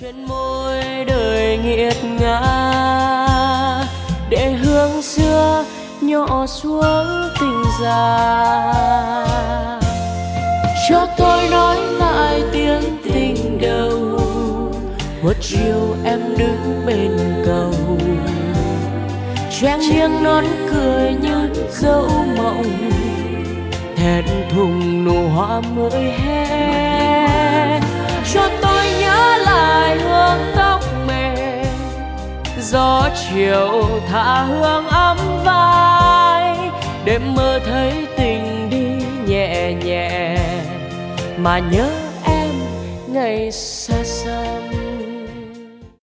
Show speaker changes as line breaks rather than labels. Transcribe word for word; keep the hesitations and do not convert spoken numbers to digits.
trên môi đời nghiệt ngã để hương xưa nhỏ xuống tình già. Cho tôi nói lại tiếng tình đầu, một chiều em đứng bên cầu, cho em nghiêng nón cười như dấu mộng, thẹn thùng nụ hoa mới hé. Cho tôi nhớ lại hương tóc mềm, gió chiều thả hương ấm vai, để mơ thấy tình đi nhẹ nhẹ mà nhớ em ngày xa xăm.